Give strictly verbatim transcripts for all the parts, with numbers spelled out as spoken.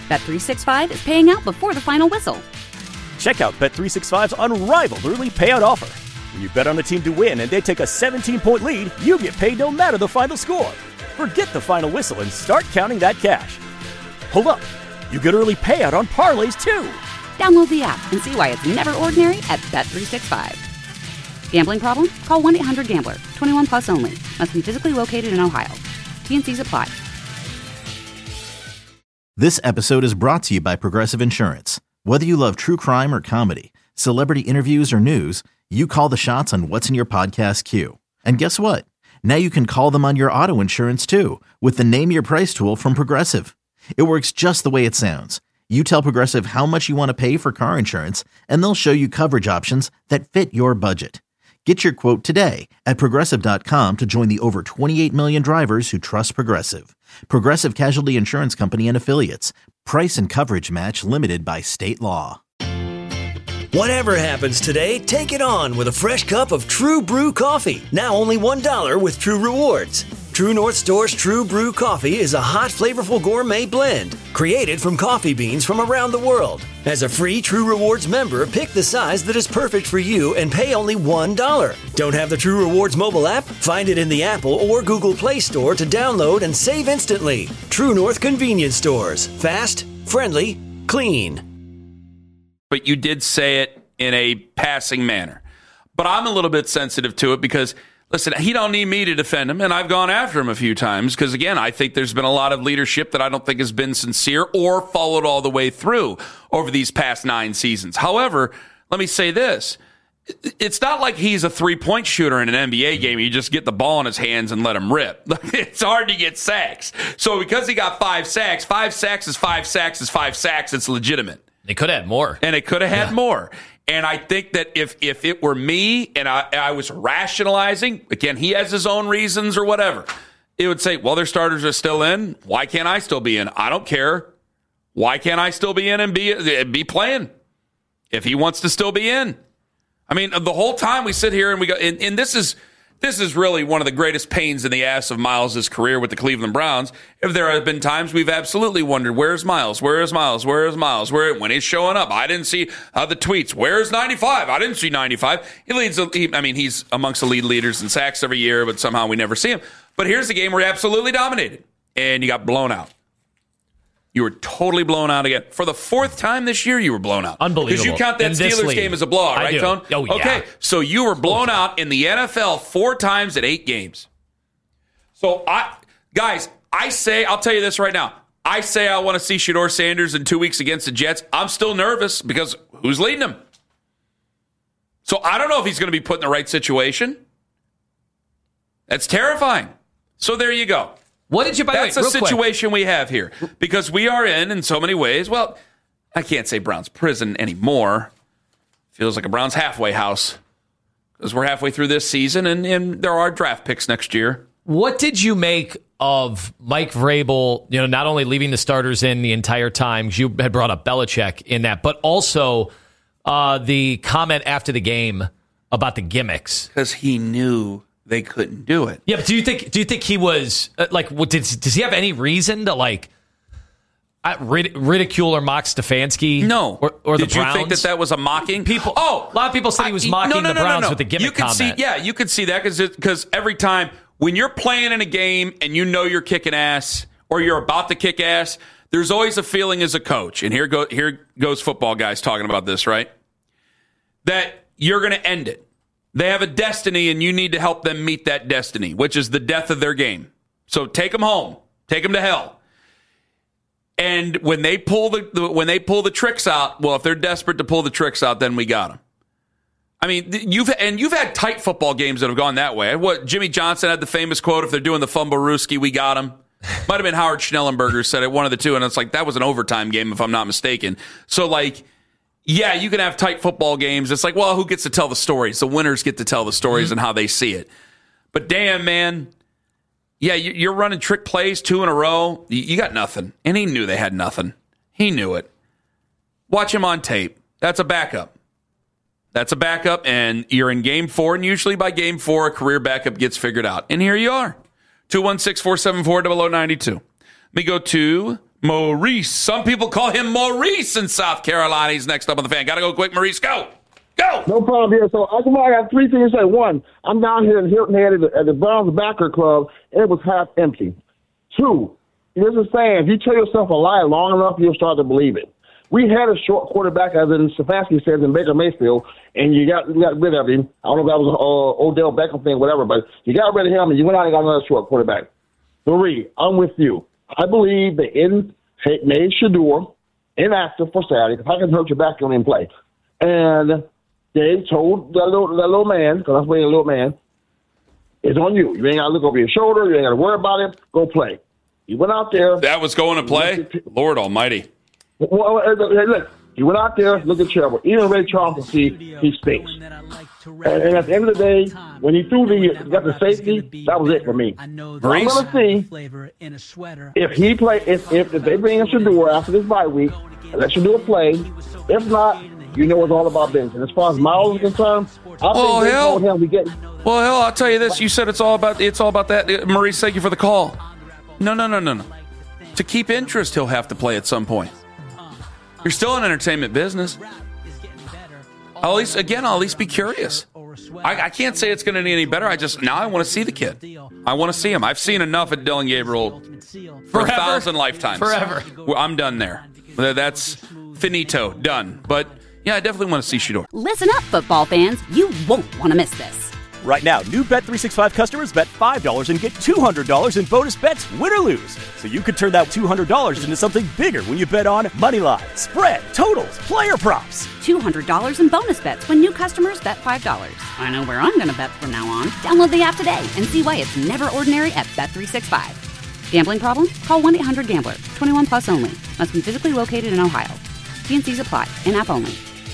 Bet three sixty-five is paying out before the final whistle. Check out Bet three sixty-five's unrivaled early payout offer. When you bet on a team to win and they take a seventeen-point lead, you get paid no matter the final score. Forget the final whistle and start counting that cash. Hold up. You get early payout on parlays, too. Download the app and see why it's never ordinary at Bet three sixty-five. Gambling problem? Call one eight hundred gambler. twenty-one plus only. Must be physically located in Ohio. T N Cs apply. This episode is brought to you by Progressive Insurance. Whether you love true crime or comedy, celebrity interviews or news, you call the shots on what's in your podcast queue. And guess what? Now you can call them on your auto insurance too with the Name Your Price tool from Progressive. It works just the way it sounds. You tell Progressive how much you want to pay for car insurance, and they'll show you coverage options that fit your budget. Get your quote today at Progressive dot com to join the over twenty-eight million drivers who trust Progressive. Progressive Casualty Insurance Company and Affiliates. Price and coverage match limited by state law. Whatever happens today, take it on with a fresh cup of True Brew coffee. Now only one dollar with True Rewards. True North Store's True Brew coffee is a hot, flavorful gourmet blend created from coffee beans from around the world. As a free True Rewards member, pick the size that is perfect for you and pay only one dollar. Don't have the True Rewards mobile app? Find it in the Apple or Google Play Store to download and save instantly. True North Convenience Stores. Fast, friendly, clean. But you did say it in a passing manner. But I'm a little bit sensitive to it because, listen, he don't need me to defend him, and I've gone after him a few times because, again, I think there's been a lot of leadership that I don't think has been sincere or followed all the way through over these past nine seasons. However, let me say this. It's not like he's a three-point shooter in an N B A game. You just get the ball in his hands and let him rip. It's hard to get sacks. So because he got five sacks, five sacks is five sacks is five sacks. It's legitimate. They could have had more. And it could have had yeah. more. And I think that if if it were me and I, I was rationalizing, again, he has his own reasons or whatever, it would say, well, their starters are still in. Why can't I still be in? I don't care. Why can't I still be in and be, be playing if he wants to still be in? I mean, the whole time we sit here and we go, and, and this is... This is really one of the greatest pains in the ass of Miles' career with the Cleveland Browns. If there have been times we've absolutely wondered, where's Miles? Where is Miles? Where is Miles? Where when he's showing up? I didn't see uh, the tweets. Where's ninety-five? I didn't see ninety-five. He leads. He, I mean, he's amongst the lead leaders in sacks every year, but somehow we never see him. But here's the game where he absolutely dominated, and you got blown out. You were totally blown out again. For the fourth time this year, you were blown out. Unbelievable. Because you count that Steelers game as a blowout, I right, do. Tone? Oh, yeah. Okay, so you were blown out in the N F L four times at eight games. So, I, guys, I say, I'll tell you this right now. I say I want to see Shedeur Sanders in two weeks against the Jets. I'm still nervous because who's leading him? So, I don't know if he's going to be put in the right situation. That's terrifying. So, there you go. What did you buy? That's wait, a situation quick. we have here because we are in, in so many ways. Well, I can't say Browns prison anymore. Feels like a Browns halfway house because we're halfway through this season and, and there are draft picks next year. What did you make of Mike Vrabel, you know, not only leaving the starters in the entire time, because you had brought up Belichick in that, but also uh, the comment after the game about the gimmicks? Because he knew they couldn't do it. Yeah, but do you think do you think he was uh, like? What, did, does he have any reason to like uh, rid- ridicule or mock Stefanski? No, or, or did the Browns? you think that that was a mocking? People, oh, a lot of people said he was mocking no, no, no, the Browns no, no. with the gimmick you could comment. See, yeah, you could see that because every time when you're playing in a game and you know you're kicking ass or you're about to kick ass, there's always a feeling as a coach, and here go here goes football guys talking about this, right? That you're going to end it. They have a destiny, and you need to help them meet that destiny, which is the death of their game. So take them home, take them to hell. And when they pull the, the when they pull the tricks out, well, if they're desperate to pull the tricks out, then we got them. I mean, you've and you've had tight football games that have gone that way. What Jimmy Johnson had the famous quote: "If they're doing the fumble-rooski, we got them." Might have been Howard Schnellenberger said it, one of the two, and it's like that was an overtime game, if I'm not mistaken. So like. Yeah, you can have tight football games. It's like, well, who gets to tell the stories? The winners get to tell the stories mm-hmm. and how they see it. But damn, man, yeah, you're running trick plays two in a row. You got nothing. And he knew they had nothing. He knew it. Watch him on tape. That's a backup. That's a backup, and you're in game four, and usually by game four, a career backup gets figured out. And here you are. two one six, four seven four, zero zero nine two. Let me go to Maurice. Some people call him Maurice in South Carolina. He's next up on the Fan. Got to go quick, Maurice. Go. Go. No problem here. So I got three things to say. One, I'm down here in Hilton Head at the, at the Browns Backer Club, and it was half empty. Two, this is saying, if you tell yourself a lie long enough, you'll start to believe it. We had a short quarterback, as in Stefanski says, in Baker Mayfield, and you got you got rid of him. I don't know if that was an uh, Odell Beckham thing, whatever, but you got rid of him, and you went out and got another short quarterback. Three, I'm with you. I believe they in, made Shedeur inactive for Saturday, because I can hurt your back, you don't even play. And Dave told that little, that little man, because that's what a little man, it's on you. You ain't got to look over your shoulder. You ain't got to worry about it. Go play. You went out there. That was going to play? Lord almighty. Well, hey, look, you went out there, look at Trevor. Even Ray Charles can see he stinks. And, and at the end of the day, when he threw the got the safety, that was it for me. I'm going to see if he play if, if if they bring in Shedeur after this bye week and let Shedeur play. If not, you know it's all about Benson. As far as Miles is concerned, I oh, think hell. him we get. Well, hell, I'll tell you this. You said it's all about it's all about that. Maurice, thank you for the call. No, no, no, no, no. To keep interest, he'll have to play at some point. You're still in entertainment business. I'll at least, again, I'll at least be curious. I, I can't say it's going to be any better. I just now I want to see the kid. I want to see him. I've seen enough at Dillon Gabriel for Forever. a thousand lifetimes. Forever. I'm done there. That's finito. Done. But yeah, I definitely want to see Shedeur. Listen up, football fans. You won't want to miss this. Right now, new Bet three sixty-five customers bet five dollars and get two hundred dollars in bonus bets, win or lose. So you could turn that two hundred dollars into something bigger when you bet on money line, spread, totals, player props. two hundred dollars in bonus bets when new customers bet five dollars. I know where I'm going to bet from now on. Download the app today and see why it's never ordinary at Bet three sixty-five. Gambling problem? Call one eight hundred gambler. twenty-one plus only. Must be physically located in Ohio. T and C's apply. In-app only.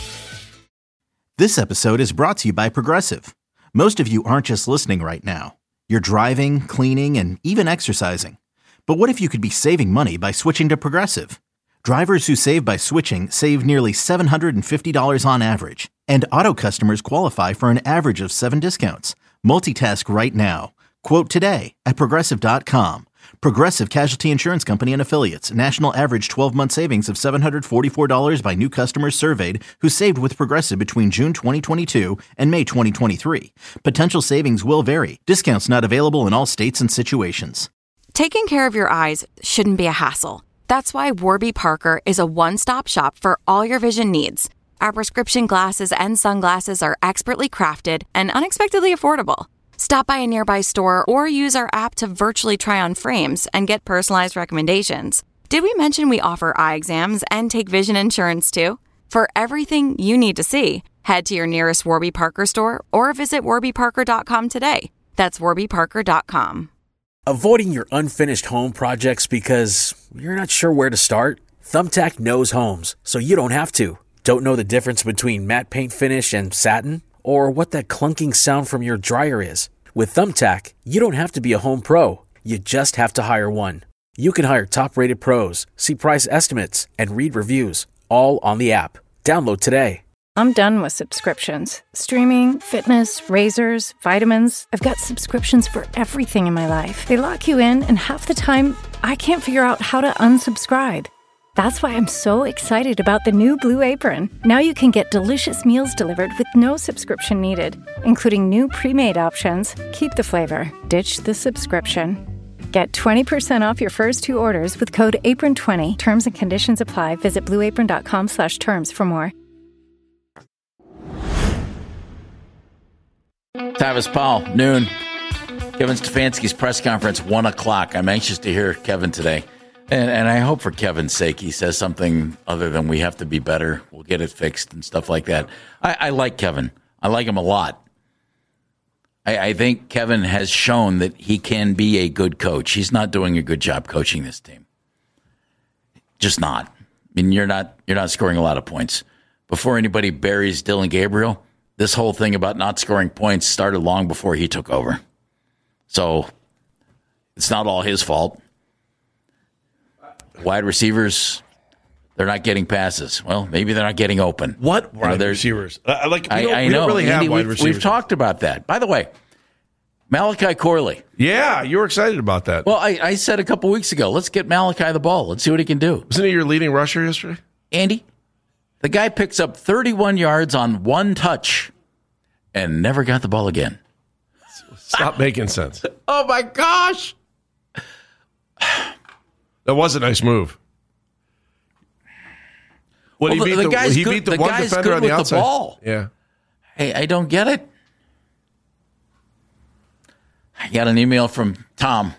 This episode is brought to you by Progressive. Most of you aren't just listening right now. You're driving, cleaning, and even exercising. But what if you could be saving money by switching to Progressive? Drivers who save by switching save nearly seven hundred fifty dollars on average. And auto customers qualify for an average of seven discounts. Multitask right now. Quote today at Progressive dot com. Progressive Casualty Insurance Company and Affiliates. National average twelve-month savings of seven hundred forty-four dollars by new customers surveyed who saved with Progressive between June twenty twenty-two and May twenty twenty-three. Potential savings will vary. Discounts not available in all states and situations. Taking care of your eyes shouldn't be a hassle. That's why Warby Parker is a one-stop shop for all your vision needs. Our prescription glasses and sunglasses are expertly crafted and unexpectedly affordable. Stop by a nearby store or use our app to virtually try on frames and get personalized recommendations. Did we mention we offer eye exams and take vision insurance too? For everything you need to see, head to your nearest Warby Parker store or visit warby parker dot com today. That's warby parker dot com. Avoiding your unfinished home projects because you're not sure where to start? Thumbtack knows homes, so you don't have to. Don't know the difference between matte paint finish and satin? Or what that clunking sound from your dryer is? With Thumbtack, you don't have to be a home pro. You just have to hire one. You can hire top-rated pros, see price estimates, and read reviews, all on the app. Download today. I'm done with subscriptions. Streaming, fitness, razors, vitamins. I've got subscriptions for everything in my life. They lock you in, and half the time, I can't figure out how to unsubscribe. That's why I'm so excited about the new Blue Apron. Now you can get delicious meals delivered with no subscription needed, including new pre-made options. Keep the flavor, ditch the subscription. Get twenty percent off your first two orders with code apron twenty. Terms and conditions apply. Visit blue apron dot com slash terms for more. Travis Powell, noon. Kevin Stefanski's press conference, one o'clock. I'm anxious to hear Kevin today. And, and I hope for Kevin's sake he says something other than we have to be better. We'll get it fixed and stuff like that. I, I like Kevin. I like him a lot. I, I think Kevin has shown that he can be a good coach. He's not doing a good job coaching this team. Just not. I mean, you're not you're not scoring a lot of points. Before anybody buries Dillon Gabriel, this whole thing about not scoring points started long before he took over. So it's not all his fault. Wide receivers, they're not getting passes. Well, maybe they're not getting open. What wide you know, receivers? Uh, like we I, don't, I we know. don't really Andy, have wide we've, receivers. We've talked about that. By the way, Malachi Corley. Yeah, you were excited about that. Well, I, I said a couple weeks ago, let's get Malachi the ball. Let's see what he can do. Wasn't he your leading rusher yesterday? Andy, the guy picks up thirty-one yards on one touch and never got the ball again. Stop making sense. Oh, my gosh. That was a nice move. What, Well, he beat the, the the, guy's he good, beat the, the one guy's defender good on the with outside. the ball. Yeah. Hey, I don't get it. I got an email from Tom.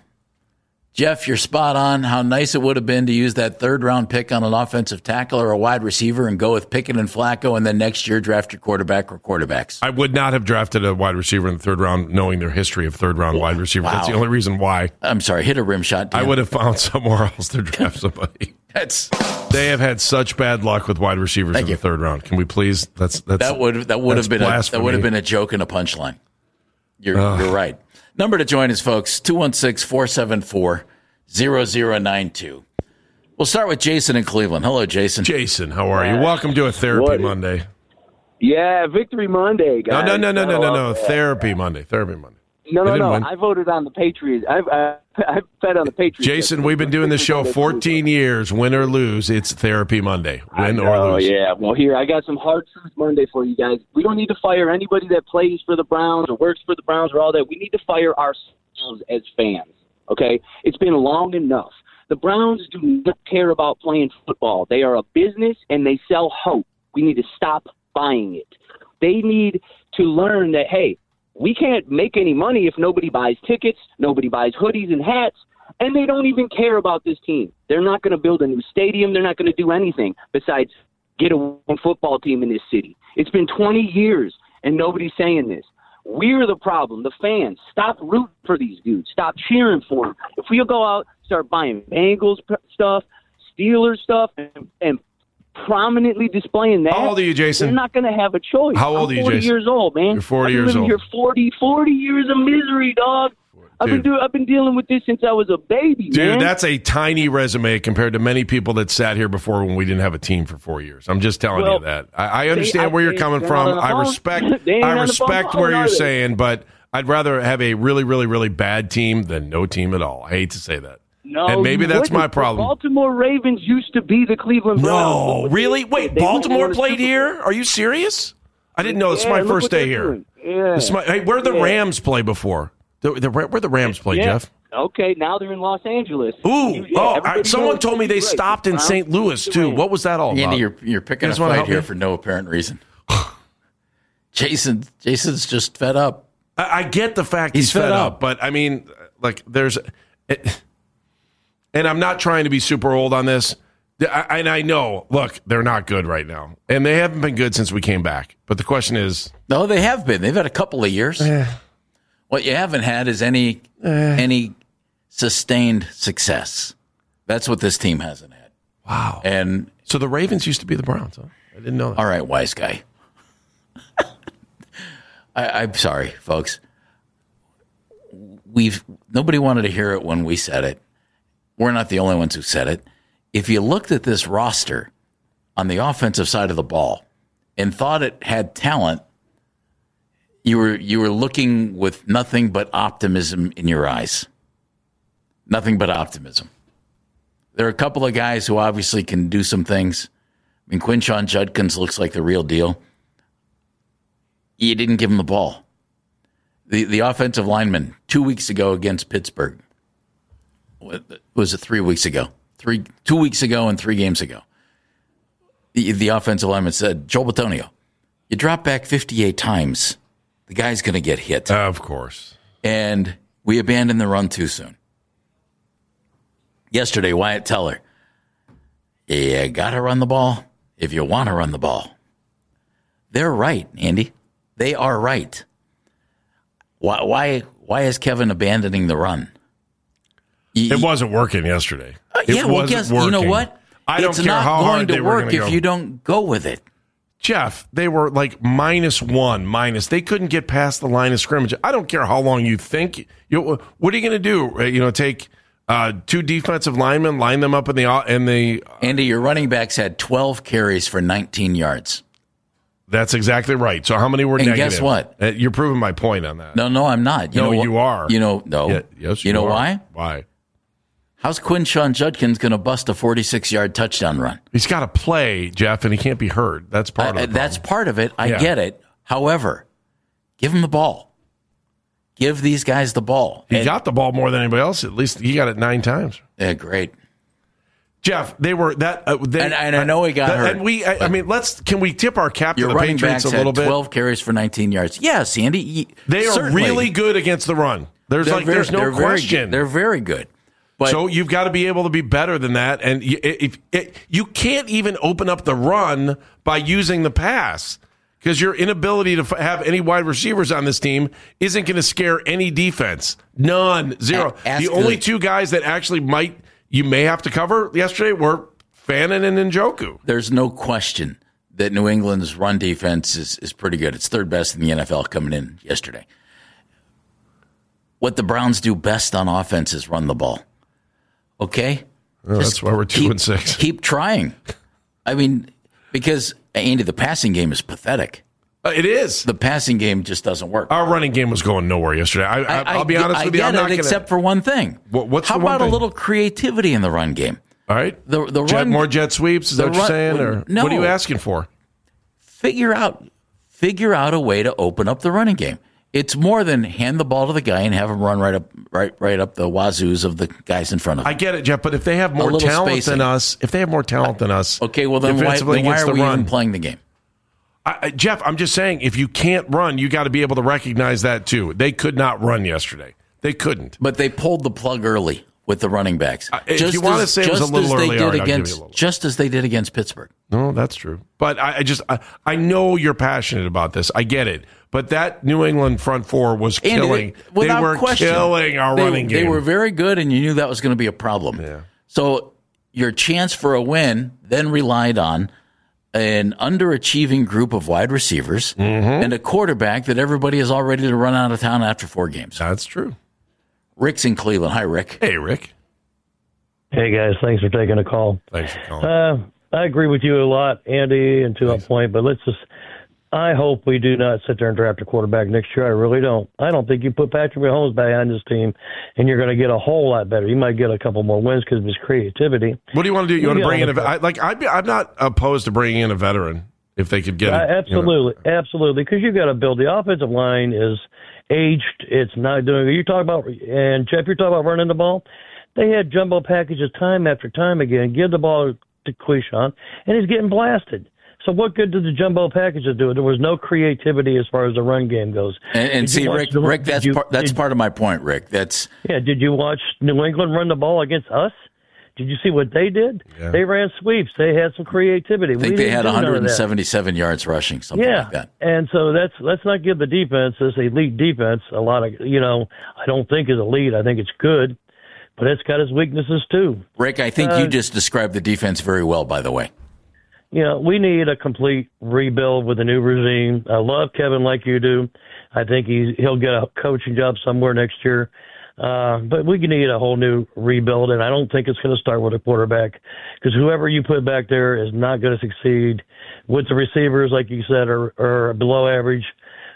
Jeff, you're spot on. How nice it would have been to use that third round pick on an offensive tackle or a wide receiver and go with Pickett and Flacco, and then next year draft your quarterback or quarterbacks. I would not have drafted a wide receiver in the third round, knowing their history of third round wide receiver. Wow. That's the only reason why. I'm sorry, hit a rim shot. Dan. I would have found somewhere else to draft somebody. That's they have had such bad luck with wide receivers Thank in you. the third round. Can we please? That's that's that would that would that's have been a, blasphemy. that would have been a joke and a punchline. You're Ugh. you're right. Number to join us, folks, two one six, four seven four, zero zero nine two. We'll start with Jason in Cleveland. Hello, Jason. Jason, how are you? Welcome to a Therapy What? Monday. Yeah, Victory Monday, guys. No, no, no, no, no, no, no. Uh, Therapy Monday. Therapy Monday. No, They no, didn't no. win. I voted on the Patriots. I've, uh, I've bet on the Patriots. Jason, we've been doing this show fourteen years. Win or lose, it's Therapy Monday. Win or Oh, lose. yeah. Well, here, I got some hard truth Monday for you guys. We don't need to fire anybody that plays for the Browns or works for the Browns or all that. We need to fire ourselves as fans, okay? It's been long enough. The Browns do not care about playing football. They are a business, and they sell hope. We need to stop buying it. They need to learn that, hey, we can't make any money if nobody buys tickets, nobody buys hoodies and hats, and they don't even care about this team. They're not going to build a new stadium. They're not going to do anything besides get a football team in this city. It's been twenty years, and nobody's saying this. We're the problem, the fans. Stop rooting for these dudes. Stop cheering for them. If we go out, start buying Bengals stuff, Steelers stuff, and, and prominently displaying that. How old are you, Jason? They're not going to have a choice. How old I'm are you, forty Jason? years old, man. You're forty I've been years living old. Here forty, forty years of misery, dog. I've been Dude. doing. I've been dealing with this since I was a baby, Dude, man. that's a tiny resume compared to many people that sat here before when we didn't have a team for four years. I'm just telling Well, you that. I, I understand they- where you're they- coming they're from. not on the I phone. respect. They ain't I on the phone respect calling, where are you're they? saying, but I'd rather have a really, really, really bad team than no team at all. I hate to say that. No, and maybe you that's wouldn't. my The problem. Baltimore Ravens used to be the Cleveland Browns. No, Look what really? they- Wait, they Baltimore won a played Super here? Are you serious? I didn't know. This is Yeah, my look first what day they're here. doing. Yeah. This is my, hey, where the Yeah. Rams play before? The, the, where the Rams play, Yeah. Jeff? Okay, now they're in Los Angeles. Ooh, You- yeah, oh, I, everybody someone knows told me they right. stopped in Browns, Saint Louis, the too. Rams. What was that all about? Andy, you're, you're picking You a guys wanna fight help here me? for no apparent reason. Jason, Jason's just fed up. I, I get the fact he's, He's fed, fed up. up. but I mean, like, there's, it, and I'm not trying to be super old on this, I, and I know, look, they're not good right now, and they haven't been good since we came back. But the question is, No, they have been. They've had a couple of years. What you haven't had is any any sustained success. That's what this team hasn't had. wow. And So the Ravens used to be the Browns, huh? I didn't know that. all right, wise guy. I, I'm sorry, folks. We've nobody wanted to hear it when we said it. We're not the only ones who said it. If you looked at this roster on the offensive side of the ball and thought it had talent, you were you were looking with nothing but optimism in your eyes. Nothing but optimism. There are a couple of guys who obviously can do some things. I mean, Quinshon Judkins looks like the real deal. You didn't give him the ball. The the offensive lineman two weeks ago against Pittsburgh. What was it three weeks ago? Three two weeks ago and three games ago. The the offensive lineman said, Joel Bitonio, you drop back fifty-eight times, the guy's going to get hit. Uh, of course. And we abandoned the run too soon. Yesterday, Wyatt Teller, you got to run the ball if you want to run the ball. They're right, Andy. They are right. Why why why is Kevin abandoning the run? It wasn't working yesterday. Uh, It yeah, well, wasn't guess you know working. what? I don't it's care not how going hard to they were work gonna if go. you don't go with it. Jeff, they were like minus one, minus. They couldn't get past the line of scrimmage. I don't care how long you think. You, what are you going to do? You know, take uh, two defensive linemen, line them up in the in the. Andy, your running backs had twelve carries for nineteen yards. That's exactly right. So how many were and negative? Guess what? Uh, You're proving my point on that. No, no, I'm not. You no, know you are. You know, no. Yeah, yes, you, you know are. why? Why? How's Quinshon Judkins going to bust a forty-six-yard touchdown run? He's got to play, Jeff, and he can't be hurt. That's part I, of it. That's part of it. I yeah. get it. However, give him the ball. Give these guys the ball. He and, got the ball more than anybody else. At least he got it nine times. Yeah, great. Jeff, they were that. Uh, they, and, and I know he got that, hurt. And we, I, I mean, let's. Can we tip our cap to the running Patriots backs a little had bit? twelve carries for nineteen yards. Yes, Andy. They are certainly. really good against the run. There's They're like, very, there's no they're question. Very, they're very good. But, so you've got to be able to be better than that, and you, if, if, you can't even open up the run by using the pass because your inability to f- have any wide receivers on this team isn't going to scare any defense. None, zero. Ask the only the, two guys that actually might you may have to cover yesterday were Fannin and Njoku. There's no question that New England's run defense is, is pretty good. It's third best in the N F L coming in yesterday. What the Browns do best on offense is run the ball. Okay? Oh, that's why we're two keep, and six. Keep trying. I mean, because, Andy, the passing game is pathetic. Uh, it is. The passing game just doesn't work. Our running game was going nowhere yesterday. I, I, I, I'll be honest I with get you. I'm it, not gonna, except for one thing. What, what's How the one about thing? a little creativity in the run game? All right. The, the jet, run, more jet sweeps? Is that what run, you're saying? Or no. What are you asking for? Figure out, figure out a way to open up the running game. It's more than hand the ball to the guy and have him run right up, right, right up the wazoos of the guys in front of him. I get it, Jeff. But if they have more talent spacing. than us, if they have more talent than us, okay, well then why, then why are the we run, even playing the game? I, I, Jeff, I'm just saying, if you can't run, you got to be able to recognize that too. They could not run yesterday. They couldn't. But they pulled the plug early with the running backs. Uh, if just you want to say it was a little early, did right, against, just as they did against Pittsburgh. No, that's true. But I, I just, I, I know you're passionate about this. I get it. But that New England front four was killing. Andy, they were question, killing our they, running game. They were very good, and you knew that was going to be a problem. Yeah. So your chance for a win then relied on an underachieving group of wide receivers mm-hmm. and a quarterback that everybody is all ready to run out of town after four games. That's true. Rick's in Cleveland. Hi, Rick. Hey, Rick. Hey, guys. Thanks for taking the call. Thanks for calling. Uh, I agree with you a lot, Andy, and to Thanks. a point, but let's just – I hope we do not sit there and draft a quarterback next year. I really don't. I don't think you put Patrick Mahomes behind this team, and you're going to get a whole lot better. You might get a couple more wins because of his creativity. What do you want to do? You want to bring in a I, like? I'd be, I'm not opposed to bringing in a veteran if they could get it. Uh, absolutely, you know. absolutely, because you've got to build. The offensive line is aged. It's not doing. You talk about and Jeff, you're talking about running the ball. They had jumbo packages time after time again. Give the ball to Quinshon, and he's getting blasted. So what good did the jumbo packages do? There was no creativity as far as the run game goes. And, and see, Rick, the, Rick, that's you, part, that's did, part of my point, Rick. That's yeah. Did you watch New England run the ball against us? Did you see what they did? Yeah. They ran sweeps. They had some creativity. I think we they had one one seventy-seven yards rushing, something yeah. like that. And so that's let's not give the defense, this elite defense, a lot of you know. I don't think is elite. I think it's good, but it's got its weaknesses too. Rick, I think uh, you just described the defense very well. By the way. You know, we need a complete rebuild with a new regime. I love Kevin like you do. I think he's, he'll get a coaching job somewhere next year. Uh, but we need a whole new rebuild, and I don't think it's going to start with a quarterback because whoever you put back there is not going to succeed. With the receivers, like you said, are, are below average.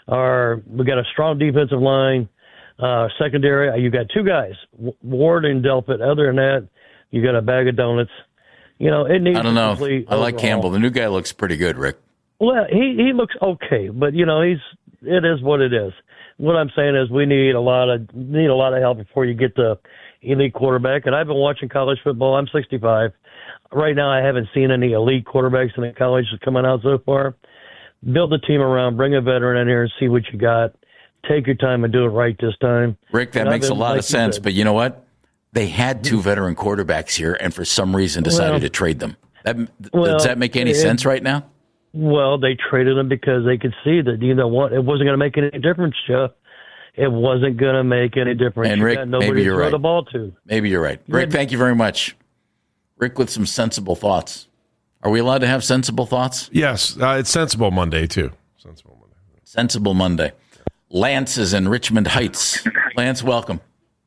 Are we got a strong defensive line, uh, secondary. You got two guys, Ward and Delpit. Other than that, you got a bag of donuts. You know, it needs I don't know. I like overall. Campbell. The new guy looks pretty good, Rick. Well, he, he looks okay, but you know, he's it is what it is. What I'm saying is we need a lot of need a lot of help before you get the elite quarterback. And I've been watching college football. I'm sixty-five. Right now I haven't seen any elite quarterbacks in the college coming out so far. Build the team around, bring a veteran in here and see what you got. Take your time and do it right this time. Rick, that and makes been, a lot like of sense, said, but you know what? They had two veteran quarterbacks here, and for some reason decided well, to trade them. That, well, does that make any it, sense right now? Well, they traded them because they could see that you know what, it wasn't going to make any difference, Jeff. It wasn't going to make any difference. And you Rick, got nobody maybe you're to throw right. the ball to. Maybe you're right. Rick, thank you very much. Rick with some sensible thoughts. Are we allowed to have sensible thoughts? Yes, uh, it's Sensible Monday too. Sensible Monday. Sensible Monday. Lance is in Richmond Heights. Lance, welcome.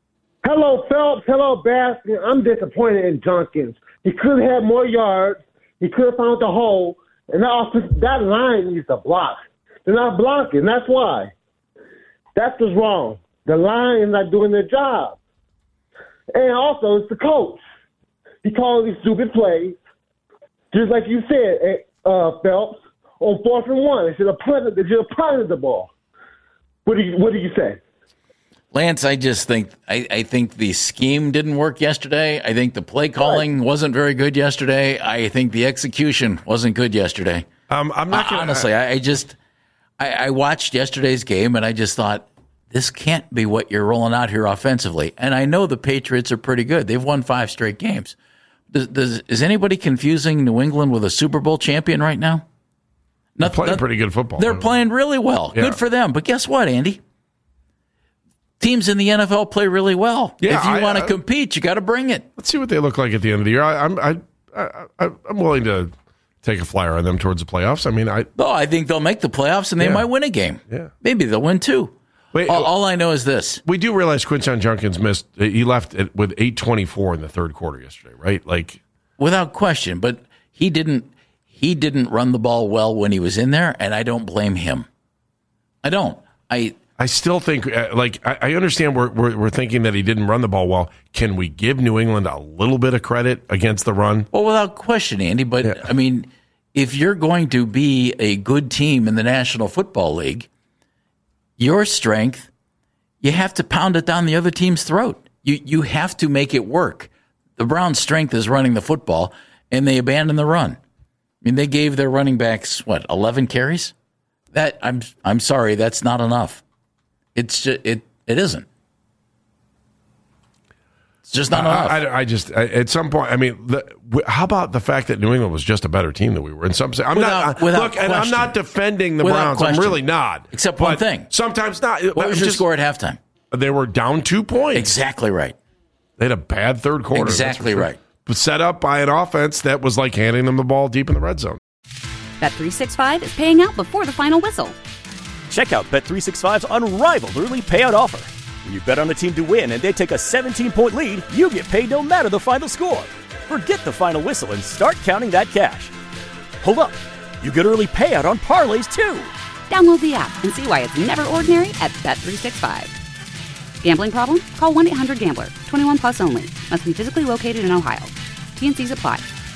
Hello, Phelps. Hello, Baskin. I'm disappointed in Jenkins. He could have had more yards. He could have found the hole. And that, offense, that line needs to block. They're not blocking. That's why. That's what's wrong. The line is not doing their job. And also, it's the coach. He calls these stupid plays. Just like you said, uh, Phelps, on fourth and one. They should have punted, they should have punted the ball. What do you What do you say? Lance, I just think I, I think the scheme didn't work yesterday. I think the play calling right. wasn't very good yesterday. I think the execution wasn't good yesterday. Um, I'm not uh, gonna, honestly. I, I just I, I watched yesterday's game and I just thought this can't be what you're rolling out here offensively. And I know the Patriots are pretty good. They've won five straight games. Does, does, is anybody confusing New England with a Super Bowl champion right now? They're Nothing, playing pretty good football. They're playing really well. Yeah. Good for them. But guess what, Andy? Teams in the N F L play really well. Yeah, if you want to I, compete, you got to bring it. Let's see what they look like at the end of the year. I, I'm I, I, I'm willing to take a flyer on them towards the playoffs. I mean, I oh, I think they'll make the playoffs and they yeah. might win a game. Yeah, maybe they'll win two. Wait, all, all I know is this: we do realize Quinshon Judkins missed. He left it with eight twenty-four in the third quarter yesterday, right? Like without question. But he didn't. He didn't run the ball well when he was in there, and I don't blame him. I don't. I. I still think, uh, like, I, I understand we're, we're we're thinking that he didn't run the ball well. Can we give New England a little bit of credit against the run? Well, without question, Andy. But, yeah. I mean, if you're going to be a good team in the National Football League, your strength, you have to pound it down the other team's throat. You, you have to make it work. The Browns' strength is running the football, and they abandoned the run. I mean, they gave their running backs, what, eleven carries? That I'm I'm sorry, that's not enough. It's just, it it isn't. It's just not enough. I, I, I just I, at some point. I mean, the, how about the fact that New England was just a better team than we were? In some, I'm without, not. Without look, question. and I'm not defending the without Browns. Question. I'm really not. Except one thing. Sometimes not. What was just, your score at halftime? They were down two points. Exactly right. They had a bad third quarter. Exactly right. Set up by an offense that was like handing them the ball deep in the red zone. Bet three sixty-five is paying out before the final whistle. Check out Bet three sixty-five's unrivaled early payout offer. When you bet on a team to win and they take a seventeen-point lead, you get paid no matter the final score. Forget the final whistle and start counting that cash. Hold up. You get early payout on parlays, too. Download the app and see why it's never ordinary at Bet three sixty-five. Gambling problem? Call one eight hundred gambler. twenty-one plus only. Must be physically located in Ohio. T and C's apply.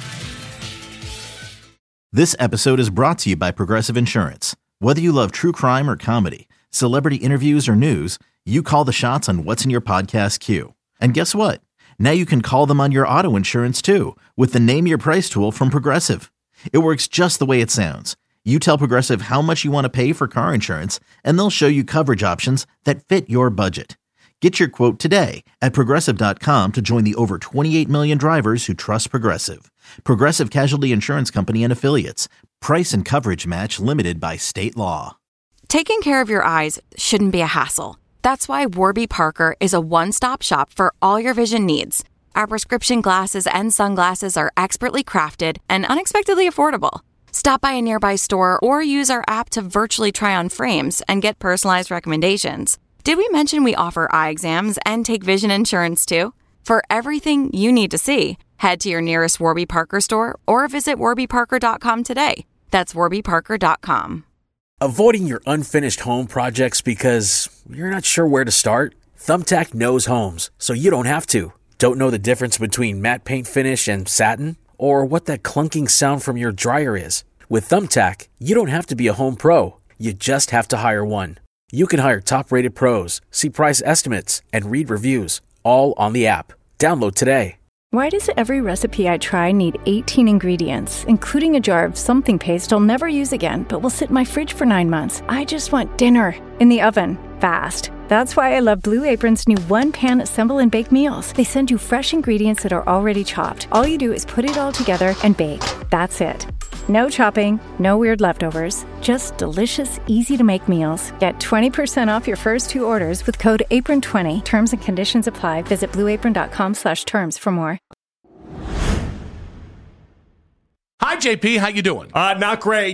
This episode is brought to you by Progressive Insurance. Whether you love true crime or comedy, celebrity interviews or news, you call the shots on what's in your podcast queue. And guess what? Now you can call them on your auto insurance too with the Name Your Price tool from Progressive. It works just the way it sounds. You tell Progressive how much you want to pay for car insurance, and they'll show you coverage options that fit your budget. Get your quote today at Progressive dot com to join the over twenty-eight million drivers who trust Progressive. Progressive Casualty Insurance Company and Affiliates. Price and coverage match limited by state law. Taking care of your eyes shouldn't be a hassle. That's why Warby Parker is a one-stop shop for all your vision needs. Our prescription glasses and sunglasses are expertly crafted and unexpectedly affordable. Stop by a nearby store or use our app to virtually try on frames and get personalized recommendations. Did we mention we offer eye exams and take vision insurance too? For everything you need to see, head to your nearest Warby Parker store or visit warby parker dot com today. That's warby parker dot com. Avoiding your unfinished home projects because you're not sure where to start? Thumbtack knows homes, so you don't have to. Don't know the difference between matte paint finish and satin? Or what that clunking sound from your dryer is? With Thumbtack, you don't have to be a home pro. You just have to hire one. You can hire top-rated pros, see price estimates, and read reviews, all on the app. Download today. Why does every recipe I try need eighteen ingredients, including a jar of something paste I'll never use again, but will sit in my fridge for nine months? I just want dinner in the oven, fast. That's why I love Blue Apron's new one-pan assemble and bake meals. They send you fresh ingredients that are already chopped. All you do is put it all together and bake. That's it. No chopping, no weird leftovers, just delicious, easy-to-make meals. Get twenty percent off your first two orders with code apron twenty. Terms and conditions apply. Visit blue apron dot com slash terms for more. Hi, J P. How you doing? Uh, not great.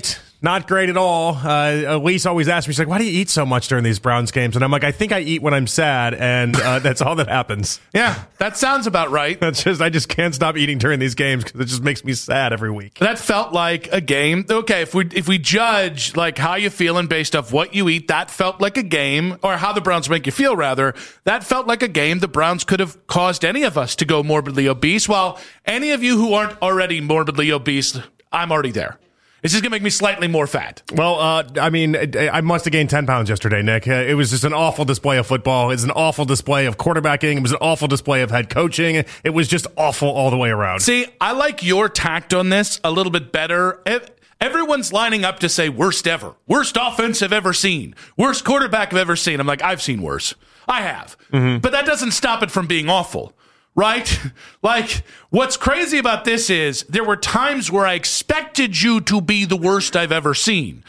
Not great at all. Uh, Elise always asks me, she's like, why do you eat so much during these Browns games? And I'm like, I think I eat when I'm sad, and uh, that's all that happens. Yeah, that sounds about right. That's just I just can't stop eating during these games because it just makes me sad every week. That felt like a game. Okay, if we if we judge like how you feeling based off what you eat, that felt like a game, or how the Browns make you feel, rather. That felt like a game the Browns could have caused any of us to go morbidly obese. While any of you who aren't already morbidly obese, I'm already there. It's just going to make me slightly more fat. Well, uh, I mean, I must have gained ten pounds yesterday, Nick. Uh, it was just an awful display of football. It's an awful display of quarterbacking. It was an awful display of head coaching. It was just awful all the way around. See, I like your tact on this a little bit better. Everyone's lining up to say worst ever. Worst offense I've ever seen. Worst quarterback I've ever seen. I'm like, I've seen worse. I have. Mm-hmm. But that doesn't stop it from being awful. Right? Like, what's crazy about this is there were times where I expected you to be the worst I've ever seen.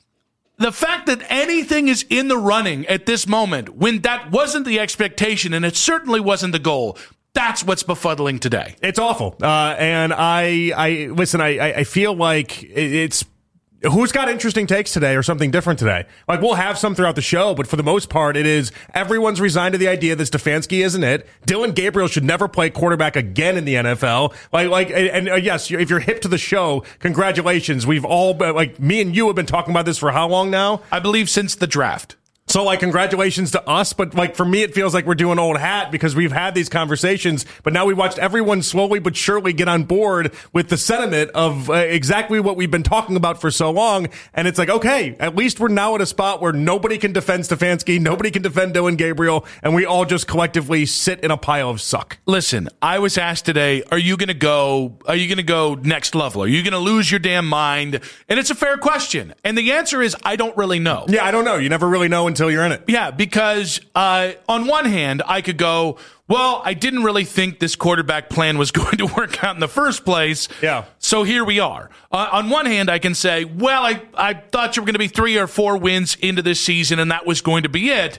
The fact that anything is in the running at this moment, when that wasn't the expectation, and it certainly wasn't the goal, that's what's befuddling today. It's awful. Uh, and I, I listen, I, I feel like it's, who's got interesting takes today or something different today? Like, we'll have some throughout the show, but for the most part, it is everyone's resigned to the idea that Stefanski isn't it. Dylan Gabriel should never play quarterback again in the N F L. Like, like, and uh, yes, if you're hip to the show, congratulations. We've all, like, me and you have been talking about this for how long now? I believe since the draft. So, like, congratulations to us, but, like, for me, it feels like we're doing old hat because we've had these conversations, but now we watched everyone slowly but surely get on board with the sentiment of uh, exactly what we've been talking about for so long, and it's like, okay, at least we're now at a spot where nobody can defend Stefanski, nobody can defend Dylan Gabriel, and we all just collectively sit in a pile of suck. Listen, I was asked today, are you going to go, are you going to go next level? Are you going to lose your damn mind? And it's a fair question, and the answer is, I don't really know. Yeah, I don't know. You never really know until you're in it. Yeah, because uh, on one hand, I could go, well, I didn't really think this quarterback plan was going to work out in the first place. Yeah. So here we are. Uh, on one hand, I can say, well, I, I thought you were going to be three or four wins into this season, and that was going to be it.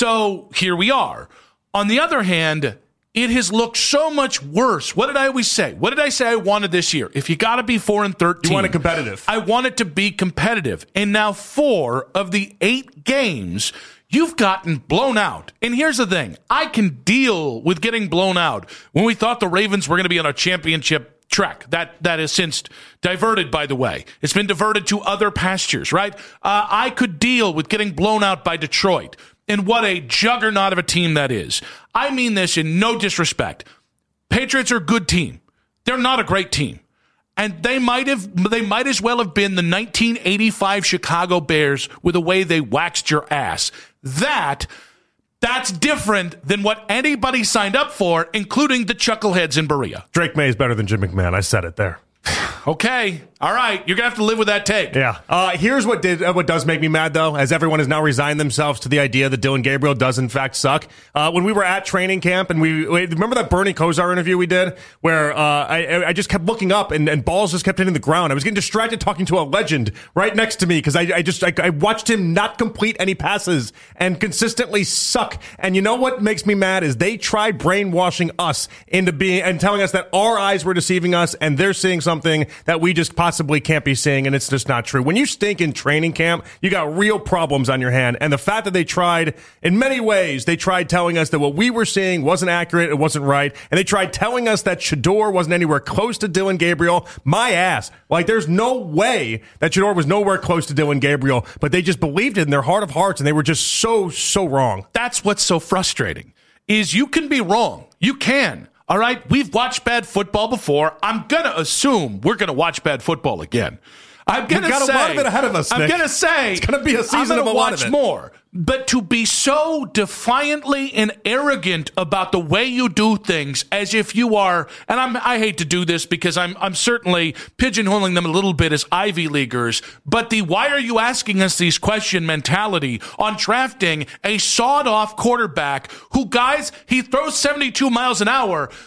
So here we are. On the other hand, it has looked so much worse. What did I always say? What did I say I wanted this year? If you got to be four and thirteen, you want it competitive. I want it to be competitive. And now four of the eight games, you've gotten blown out. And here's the thing. I can deal with getting blown out. When we thought the Ravens were going to be on a championship trek, that that is since diverted, by the way. It's been diverted to other pastures, right? Uh, I could deal with getting blown out by Detroit. And what a juggernaut of a team that is. I mean this in no disrespect. Patriots are a good team. They're not a great team. And they might have, they might as well have been the nineteen eighty-five Chicago Bears with the way they waxed your ass. That, that's different than what anybody signed up for, including the chuckleheads in Berea. Drake May is better than Jim McMahon. I said it there. Okay. All right. You're going to have to live with that take. Yeah. Uh, here's what did uh, what does make me mad, though, as everyone has now resigned themselves to the idea that Dylan Gabriel does, in fact, suck. Uh, when we were at training camp, and we remember that Bernie Kosar interview we did, where uh, I, I just kept looking up, and, and balls just kept hitting the ground. I was getting distracted talking to a legend right next to me, because I, I just I, I watched him not complete any passes and consistently suck. And you know what makes me mad is they tried brainwashing us into being and telling us that our eyes were deceiving us, and they're seeing something that we just possibly can't be seeing, and it's just not true. When you stink in training camp, you got real problems on your hand, and the fact that they tried, in many ways, they tried telling us that what we were seeing wasn't accurate, it wasn't right, and they tried telling us that Shedeur wasn't anywhere close to Dylan Gabriel. My ass. Like, there's no way that Shedeur was nowhere close to Dylan Gabriel, but they just believed it in their heart of hearts, and they were just so, so wrong. That's what's so frustrating, is you can be wrong. You can. All right, we've watched bad football before. I'm going to assume we're going to watch bad football again. I'm going to say... We've got a lot of it ahead of us, I'm Nick. going to say... It's going to be a season of a lot of it. I'm going to watch more. But to be so defiantly and arrogant about the way you do things, as if you are... And I'm, I hate to do this because I'm, I'm certainly pigeonholing them a little bit as Ivy Leaguers, but the why are you asking us these question mentality on drafting a sawed-off quarterback who, guys, he throws seventy-two miles an hour...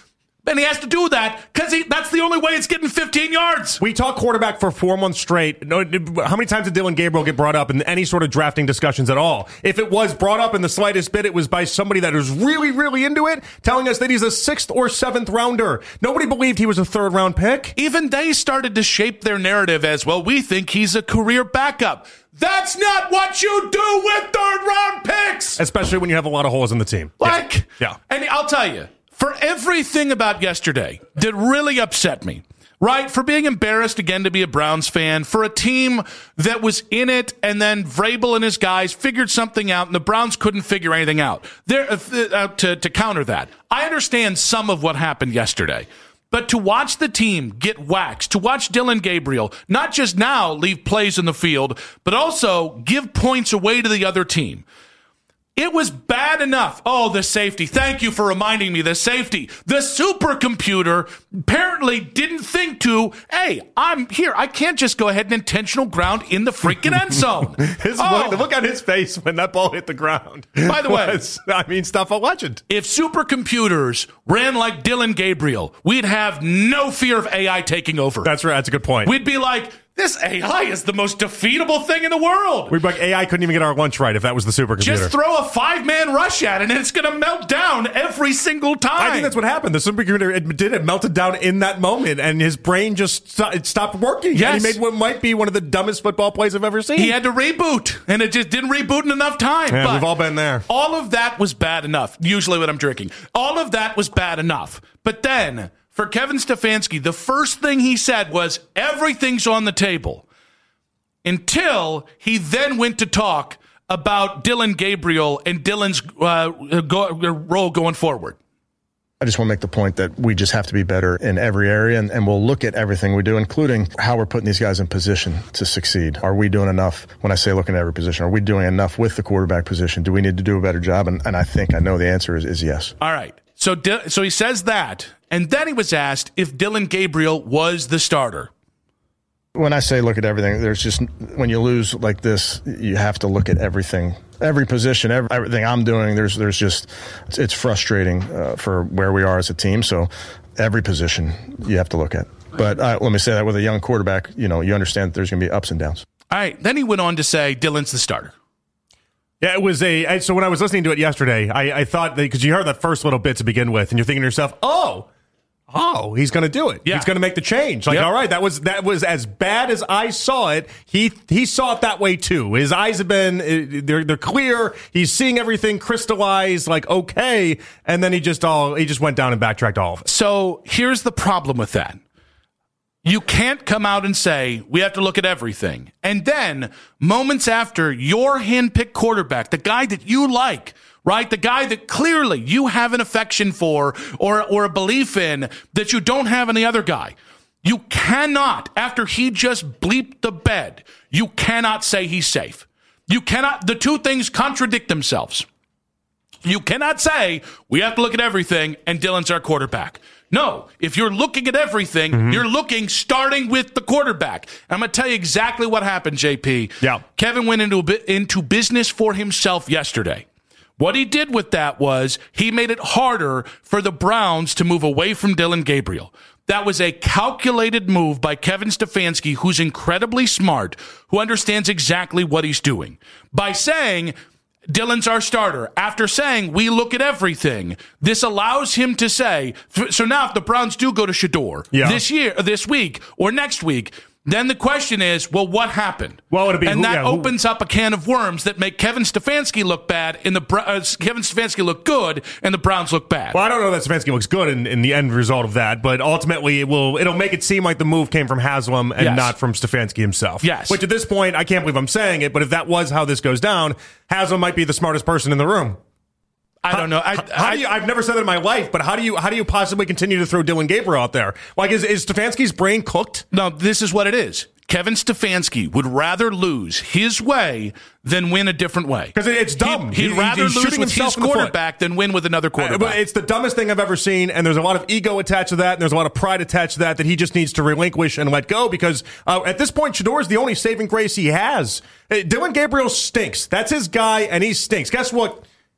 And he has to do that because that's the only way it's getting fifteen yards. We talked quarterback for four months straight. No, how many times did Dillon Gabriel get brought up in any sort of drafting discussions at all? If it was brought up in the slightest bit, it was by somebody that was really, really into it, telling us that he's a sixth or seventh rounder. Nobody believed he was a third round pick. Even they started to shape their narrative as, well, we think he's a career backup. That's not what you do with third round picks. Especially when you have a lot of holes in the team. Like, yeah. And I'll tell you, for everything about yesterday that really upset me, right? For being embarrassed again to be a Browns fan, for a team that was in it and then Vrabel and his guys figured something out and the Browns couldn't figure anything out. There uh, to, to counter that, I understand some of what happened yesterday. But to watch the team get waxed, to watch Dillon Gabriel not just now leave plays in the field, but also give points away to the other team. It was bad enough. Oh, the safety. Thank you for reminding me. The safety. The supercomputer apparently didn't think to, hey, I'm here. I can't just go ahead and intentional ground in the freaking end zone. his oh. look, look on his face when that ball hit the ground. By the way, was, I mean, stuff a legend. If supercomputers ran like Dillon Gabriel, we'd have no fear of A I taking over. That's right. That's a good point. We'd be like, this A I is the most defeatable thing in the world. We'd be like, A I couldn't even get our lunch right if that was the supercomputer. Just throw a five-man rush at it, and it's going to melt down every single time. I think that's what happened. The supercomputer it did it melted down in that moment, and his brain just st- it stopped working. Yes. And he made what might be one of the dumbest football plays I've ever seen. He had to reboot, and it just didn't reboot in enough time. Yeah, but we've all been there. All of that was bad enough. Usually when I'm drinking. All of that was bad enough. But then, for Kevin Stefanski, the first thing he said was, everything's on the table. Until he then went to talk about Dillon Gabriel and Dillon's uh, go, role going forward. I just want to make the point that we just have to be better in every area, and, and we'll look at everything we do, including how we're putting these guys in position to succeed. Are we doing enough? When I say looking at every position, are we doing enough with the quarterback position? Do we need to do a better job? And, and I think I know the answer is, is yes. All right. So, so he says that, and then he was asked if Dillon Gabriel was the starter. When I say look at everything, there's just, when you lose like this, you have to look at everything, every position, every, everything I'm doing. There's, there's just, it's, it's frustrating uh, for where we are as a team. So every position you have to look at. But uh, let me say that with a young quarterback, you know, you understand that there's going to be ups and downs. All right. Then he went on to say Dillon's the starter. Yeah, it was a, so when I was listening to it yesterday, I, I thought that, because you heard that first little bit to begin with, and you're thinking to yourself, oh, Oh, he's going to do it. Yeah. He's going to make the change. Like, yep. All right, that was that was as bad as I saw it. He he saw it that way too. His eyes have been they're they're clear. He's seeing everything crystallized. Like, okay, and then he just all he just went down and backtracked all of it. So here's the problem with that. You can't come out and say, we have to look at everything. And then, moments after, your handpicked quarterback, the guy that you like, right, the guy that clearly you have an affection for or, or a belief in that you don't have in the other guy, you cannot, after he just bleeped the bed, you cannot say he's safe. You cannot, the two things contradict themselves. You cannot say, we have to look at everything, and Dillon's our quarterback. No, if you're looking at everything, mm-hmm. you're looking starting with the quarterback. I'm going to tell you exactly what happened, J P. Yeah. Kevin went into, into business for himself yesterday. What he did with that was he made it harder for the Browns to move away from Dillon Gabriel. That was a calculated move by Kevin Stefanski, who's incredibly smart, who understands exactly what he's doing. By saying, Dillon's our starter, after saying, we look at everything, this allows him to say, so now if the Browns do go to Shador yeah. this year, this week, or next week, then the question is, well, what happened? Well, it'd be, and who, that yeah, who, opens up a can of worms that make Kevin Stefanski look bad, and the uh, Kevin Stefanski look good, and the Browns look bad. Well, I don't know that Stefanski looks good in, in the end result of that, but ultimately it will it'll make it seem like the move came from Haslam and yes. not from Stefanski himself. Yes. Which at this point, I can't believe I'm saying it, but if that was how this goes down, Haslam might be the smartest person in the room. I how, don't know. I, how I, do you, I've never said that in my life, but how do you how do you possibly continue to throw Dillon Gabriel out there? Like, is, is Stefanski's brain cooked? No, this is what it is. Kevin Stefanski would rather lose his way than win a different way. Because it's dumb. He'd, he'd he, rather he's lose with his quarterback than win with another quarterback. Uh, but it's the dumbest thing I've ever seen, and there's a lot of ego attached to that, and there's a lot of pride attached to that that he just needs to relinquish and let go, because uh, at this point, Shador is the only saving grace he has. Uh, Dillon Gabriel stinks. That's his guy, and he stinks. Guess what?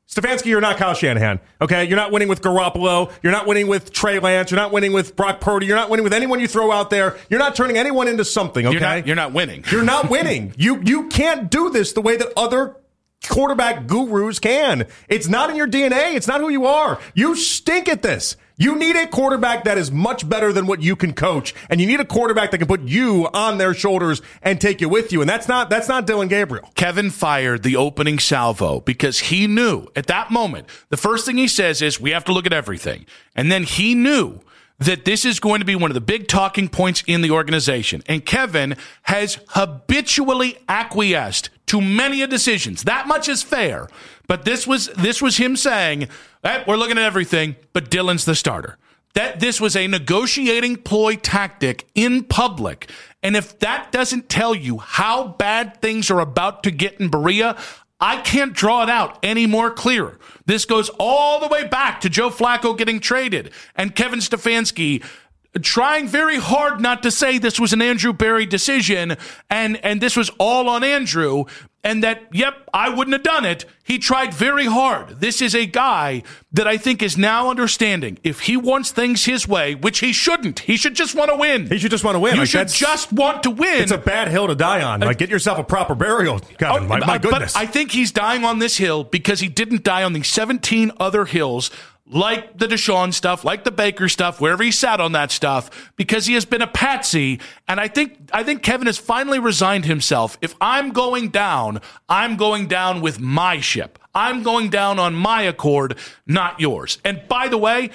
Stefanski, you're not Kyle Shanahan, okay? You're not winning with Garoppolo. You're not winning with Trey Lance. You're not winning with Brock Purdy. You're not winning with anyone you throw out there. You're not turning anyone into something, okay? You're not, you're not winning. You're not winning. You you can't do this the way that other quarterback gurus can. It's not in your D N A. It's not who you are. You stink at this. You need a quarterback that is much better than what you can coach, and you need a quarterback that can put you on their shoulders and take you with you, and that's not that's not Dillon Gabriel. Kevin fired the opening salvo because he knew at that moment, the first thing he says is, we have to look at everything. And then he knew that this is going to be one of the big talking points in the organization. And Kevin has habitually acquiesced to many a decisions. That much is fair. But this was this was him saying, eh, we're looking at everything, but Dillon's the starter. That this was a negotiating ploy tactic in public. And if that doesn't tell you how bad things are about to get in Berea, I can't draw it out any more clearer. This goes all the way back to Joe Flacco getting traded and Kevin Stefanski trying very hard not to say this was an Andrew Berry decision and, and this was all on Andrew and that, yep, I wouldn't have done it. He tried very hard. This is a guy that I think is now understanding if he wants things his way, which he shouldn't. He should just want to win. He should just want to win. You like should just want to win. It's a bad hill to die on. Like, get yourself a proper burial, Kevin. Oh, my, my goodness. But I think he's dying on this hill because he didn't die on the seventeen other hills, like the Deshaun stuff, like the Baker stuff, wherever he sat on that stuff, because he has been a patsy. And I think I think Kevin has finally resigned himself. If I'm going down, I'm going down with my ship. I'm going down on my accord, not yours. And by the way,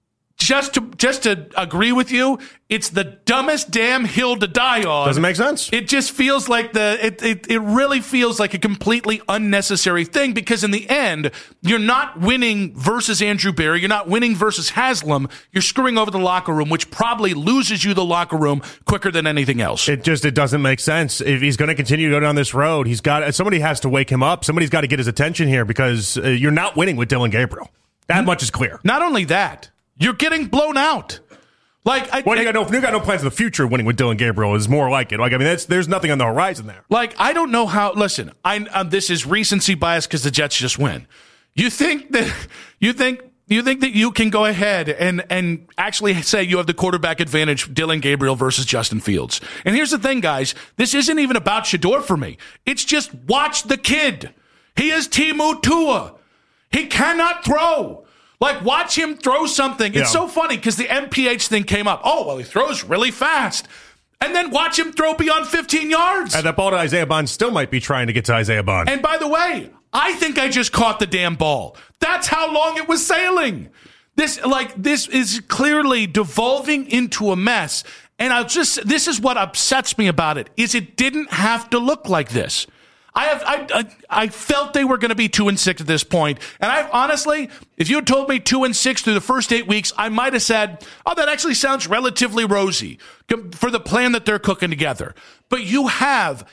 just to just to agree with you, it's the dumbest damn hill to die on. Doesn't make sense. It just feels like the it, it it really feels like a completely unnecessary thing because in the end, you're not winning versus Andrew Berry, you're not winning versus Haslam. You're screwing over the locker room, which probably loses you the locker room quicker than anything else. It just it doesn't make sense. If he's going to continue to go down this road, he's got somebody has to wake him up. Somebody's got to get his attention here because uh, you're not winning with Dillon Gabriel. That much is clear. Not only that, you're getting blown out. Like, I, well, you got no, you got no plans for the future. Winning with Dillon Gabriel is more like it. Like, I mean, that's, there's nothing on the horizon there. Like, I don't know how. Listen, I um, this is recency bias because the Jets just win. You think that you think you think that you can go ahead and and actually say you have the quarterback advantage, Dillon Gabriel versus Justin Fields. And here's the thing, guys. This isn't even about Shedeur for me. It's just watch the kid. He is Timu Tua. He cannot throw. Like, watch him throw something. It's yeah. so funny because the M P H thing came up. Oh, well, he throws really fast. And then watch him throw beyond fifteen yards. And that ball to Isaiah Bond still might be trying to get to Isaiah Bond. And by the way, I think I just caught the damn ball. That's how long it was sailing. This, like, this is clearly devolving into a mess. And I'll just, this is what upsets me about it, is it didn't have to look like this. I have I, I I felt they were going to be two and six at this point, and I honestly, if you had told me two and six through the first eight weeks, I might have said, "Oh, that actually sounds relatively rosy for the plan that they're cooking together." But you have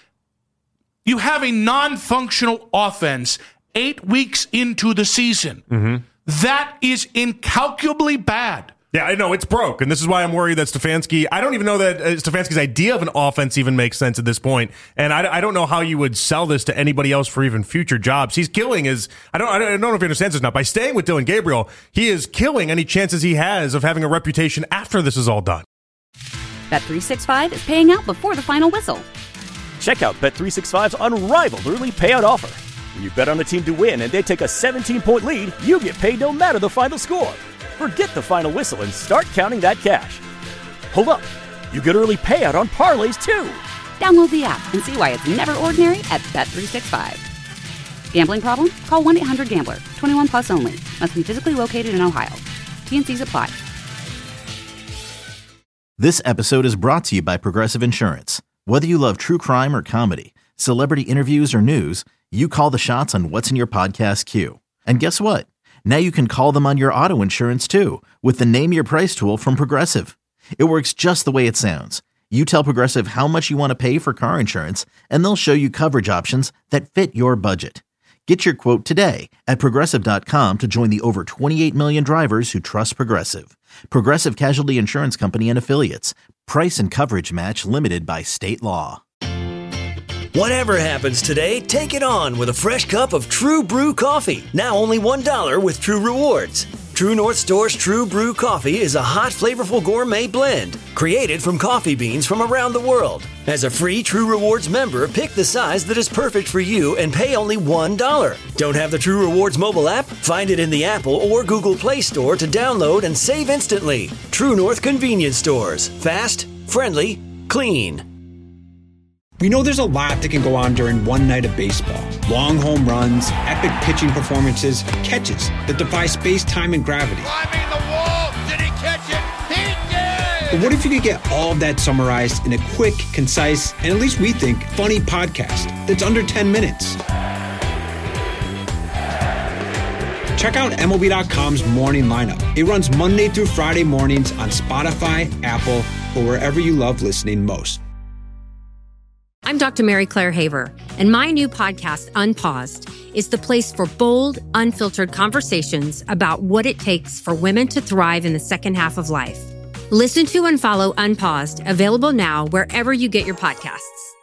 you have a non-functional offense eight weeks into the season. Mm-hmm. That is incalculably bad. Yeah, I know, it's broke, and this is why I'm worried that Stefanski, I don't even know that uh, Stefanski's idea of an offense even makes sense at this point, and I, I don't know how you would sell this to anybody else for even future jobs. He's killing his, I don't, I don't know if he understands this or not, by staying with Dillon Gabriel, he is killing any chances he has of having a reputation after this is all done. Bet three sixty-five is paying out before the final whistle. Check out Bet three sixty-five's unrivaled early payout offer. When you bet on a team to win and they take a seventeen-point lead, you get paid no matter the final score. Forget the final whistle and start counting that cash. Hold up. You get early payout on parlays, too. Download the app and see why it's never ordinary at Bet three sixty-five. Gambling problem? Call one eight hundred gambler. twenty-one plus only. Must be physically located in Ohio. T and C's apply. This episode is brought to you by Progressive Insurance. Whether you love true crime or comedy, celebrity interviews or news, you call the shots on what's in your podcast queue. And guess what? Now you can call them on your auto insurance too with the Name Your Price tool from Progressive. It works just the way it sounds. You tell Progressive how much you want to pay for car insurance, and they'll show you coverage options that fit your budget. Get your quote today at Progressive dot com to join the over twenty-eight million drivers who trust Progressive. Progressive Casualty Insurance Company and Affiliates. Price and coverage match limited by state law. Whatever happens today, take it on with a fresh cup of True Brew coffee. Now only one dollar with True Rewards. True North Store's True Brew coffee is a hot, flavorful gourmet blend created from coffee beans from around the world. As a free True Rewards member, pick the size that is perfect for you and pay only one dollar. Don't have the True Rewards mobile app? Find it in the Apple or Google Play Store to download and save instantly. True North Convenience Stores. Fast, friendly, clean. We know there's a lot that can go on during one night of baseball. Long home runs, epic pitching performances, catches that defy space, time, and gravity. Climbing the wall, did he catch it? He did! But what if you could get all of that summarized in a quick, concise, and at least we think, funny podcast that's under ten minutes? Check out M L B dot com's Morning Lineup. It runs Monday through Friday mornings on Spotify, Apple, or wherever you love listening most. I'm Doctor Mary Claire Haver, and my new podcast, Unpaused, is the place for bold, unfiltered conversations about what it takes for women to thrive in the second half of life. Listen to and follow Unpaused, available now wherever you get your podcasts.